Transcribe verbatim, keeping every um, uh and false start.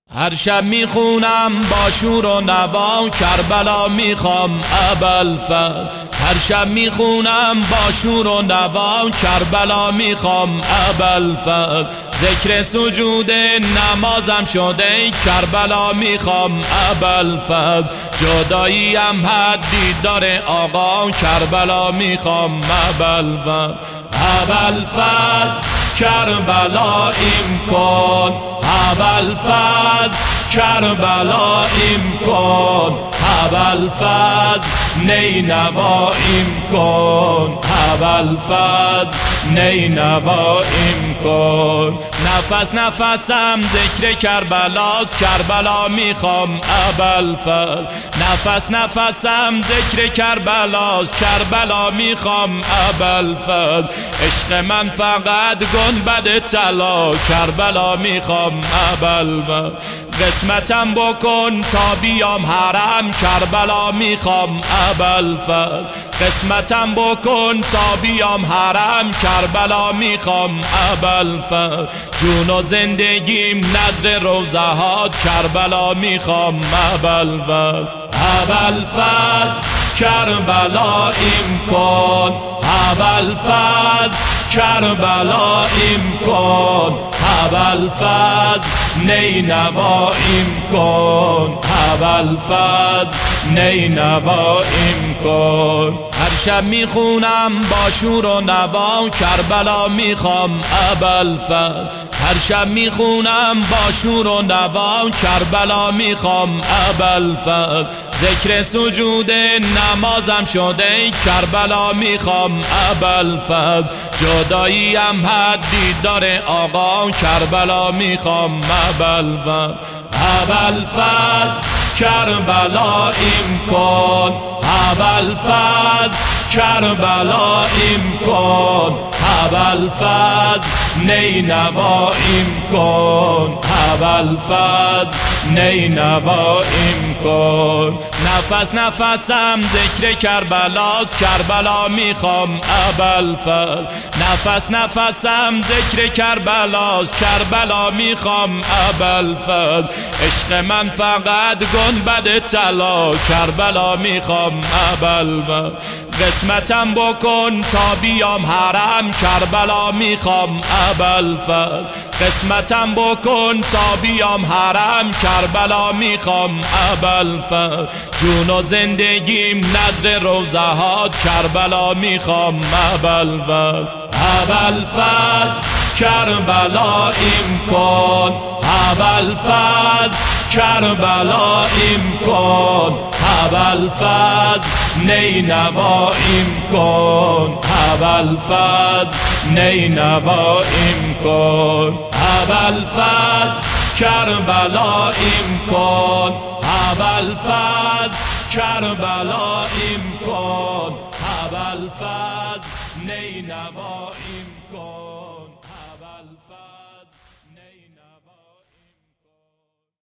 هر شب میخونم با شور و نوا کربلا میخوام ابوالفضل. هر شب میخونم با شور و نوا کربلا میخوام ابوالفضل. ذکر سجود نمازم شده کربلا میخوام ابوالفضل. جداییم حدی داره آقا کربلا میخوام ابوالفضل. ابوالفضل کربلاییم کن، ابوالفضل کربلاییم کن، ابوالفضل نینواییم کن، ابوالفضل نینواییم کن. نفس نفسم ذکر کربلاست، کربلا میخوام ابوالفضل. نفس نفسم ذکر کربلاست، کربلا میخوام ابوالفضل. عشق من فقط گنبد طلا، کربلا میخوام ابوالفضل. قسمتم بکن تا بیام حرم، کربلا میخوام ابوالفضل. قسمتم بکن تا بیام حرم، کربلا میخوام ابوالفضل. جون و زندگیم نظر روضهات، کربلا میخوام ابوالفضل. ابوالفضل کربلاییم کن، ابوالفضل کربلاییم کن، ابوالفضل نینواییم کن، ابوالفضل نینواییم کن. هر شب میخونم با شور و نوا کربلا میخوام ابوالفضل. هر شب میخونم با شور و نوا کربلا میخوام ابوالفضل. ذکر سجود نمازم شده کربلا میخوام ابوالفضل. جداییم حدی داره آقا کربلا میخوام ابوالفضل. ابوالفضل کربلاییم کن، ابوالفضل کربلاییم کن، ابوالفضل نینواییم کن، ابوالفضل نینواییم کن. نفس نفسم ذکر کربلاست، کربلا میخوام ابوالفضل. نفس نفسم ذکر کربلاست، کربلا میخوام ابوالفضل. عشق من فقط گنبد طلا، کربلا میخوام ابوالفضل. قسمتم بکن تا بیام حرم، کربلا میخوام ابوالفضل. قسمتم بکن تا بیام حرم، کربلا میخوام ابوالفضل. جون و زندگیم نظر روضهات، کربلا میخوام ابوالفضل. ابوالفضل کربلاییم کن، ابوالفضل کربلاییم کن، ابوالفضل نینواییم کن، ابوالفضل نینواییم کن. ابوالفضل کربلاییم کن، ابوالفضل کربلاییم کن، ابوالفضل نینواییم کن.